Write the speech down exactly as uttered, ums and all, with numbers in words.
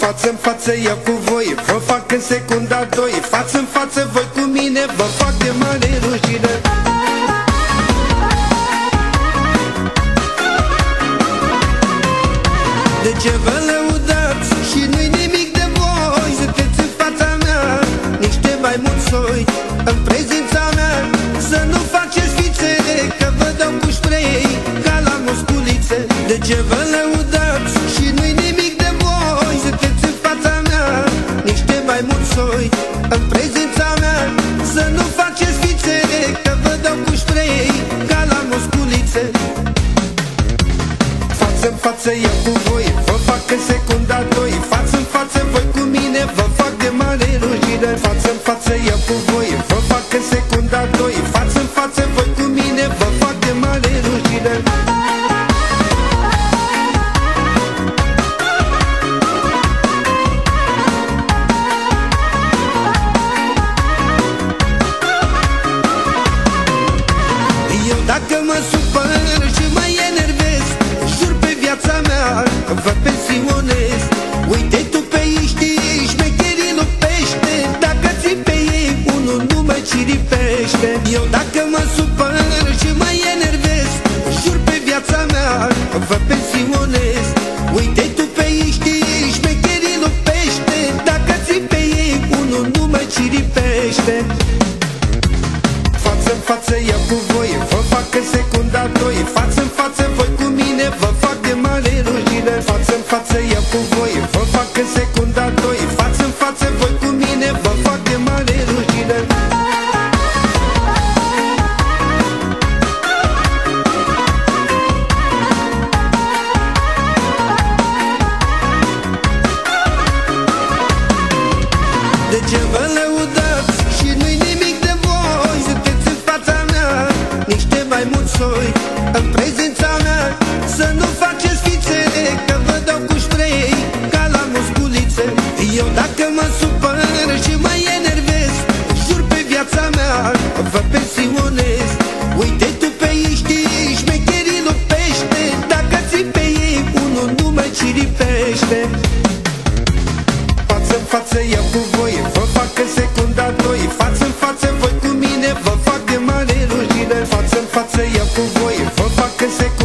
Față-n față eu cu voi, vă fac în secunda doi. Față-n față voi cu mine, vă fac de mare rușine. De ce vă lăudați și nu-i nimic de voi? Sunteți în fața mea niște mai mulți soi. În prezența mea să nu faceți fițe, că vă dau cu spray ca la musculițe. De ce vă lăudați și nu-i nimic de voi? Sunteți în fața mea niște mai mulți soi. În prezența mea să nu faceți fițe, că vă dau cu spray ca la musculițe. Față-n față eu cu voi, vă fac în secunda doi. Față-n față voi cu mine, vă fac de mare rușine. Față-n față eu cu voi, vă fac în secunda doi. Față-n față voi cu mine, vă fac de mare rușine. Eu dacă mă supăr și mă enervez, jur pe viața mea că vă pensionez. Uite tu pe ei știi, șmecherii lupește. Dacă ții pe ei, unul nu mă ciripește. Eu dacă mă supăr și mă enervez, jur pe viața mea că vă pensionez. Uite tu pe ei știi, șmecherii lupește. Dacă ții pe ei, unul nu mă ciripește. Față-n față eu cu voi, vă fac în secunda doi. Față-n față voi cu mine, vă fac de mare rușine. Față-n față eu cu voi, vă fac în secunda doi. Față-n față voi cu mine, vă fac de mare rușine. De ce vă lăudați și nu-i nimic de voi? Sunteți în fața mea niște mai mulți soi. În prezența mea să nu faceți fițe, că vă dau cu spray ca la musculițe. Eu dacă mă supăr și mă enervez, jur pe viața mea vă pensionez. Uite tu pe ei știi, șmecherii lupește. Dacă ții pe ei, unul nu mă ciripește. Față-n față eu cu voi, vă fac în secunda doi. Față-n față voi cu mine, vă fac de mare rușine. Față-n față eu cu voi, vă fac în secunda doi.